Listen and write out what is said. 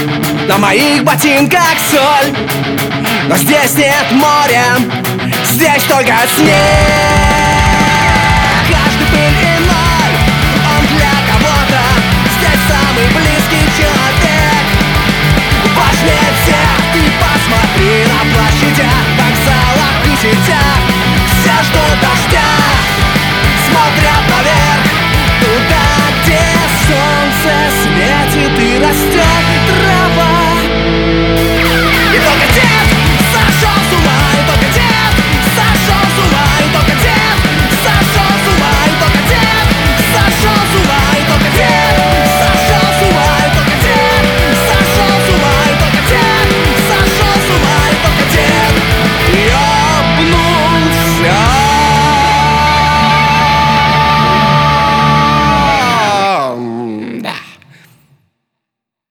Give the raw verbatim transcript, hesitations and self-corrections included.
на моих ботинках соль. Но здесь нет моря, здесь только снег. Каждый пыль и ноль, он для кого-то здесь самый близкий человек. Важнее всех, ты посмотри на площадях, вокзалах и сетях. Все ждут дождя.